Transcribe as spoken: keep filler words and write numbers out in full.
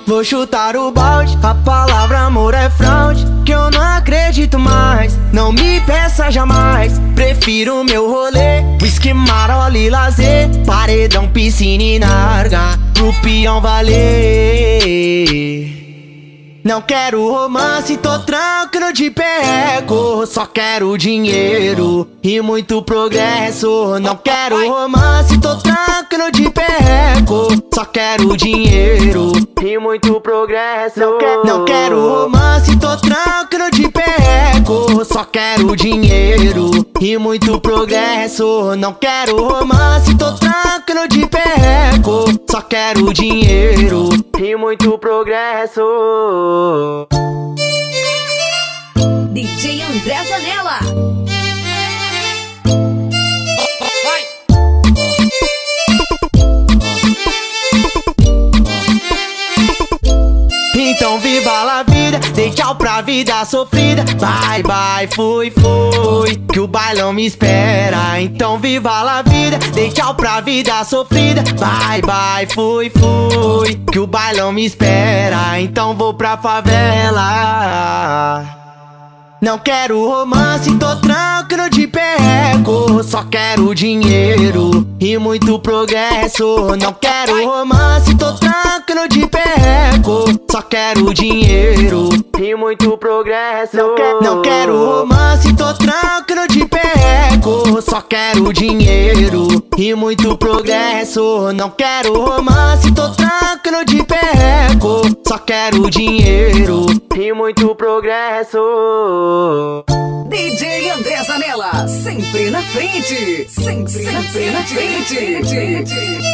Vou chutar o balde, a palavra amor é fraude, que eu não acredito mais, não me peça jamais. Prefiro meu rolê, whisky, marola e lazer, paredão, piscina e narga, pro peão valer. Não quero romance, tô tranquilo de perreco, só quero dinheiro e muito progresso. Não quero romance, tô tranquilo de perreco, só quero dinheiro e muito progresso. Não, que, não quero romance, tô tranquilo de perreco, só quero dinheiro e muito progresso. Não quero romance, tô tranquilo de perreco, só quero dinheiro e muito progresso. D J André Zanella. Então viva a vida, dê tchau pra vida sofrida. Bye bye, fui, fui, que o bailão me espera. Então viva a vida, dê tchau pra vida sofrida. Bye bye, fui, fui, que o bailão me espera. Então vou pra favela. Não quero romance, tô tranquilo de perreco, só quero dinheiro e muito progresso. Não quero romance, tô tranquilo de perreco, só quero dinheiro e muito progresso. Não, que, não quero romance, tô tranquilo de perreco, só quero dinheiro e muito progresso. Não quero romance, tô tranquilo de perreco, só quero dinheiro e muito progresso. D J André Zanella, sempre na frente, sempre, sempre na frente. Na frente.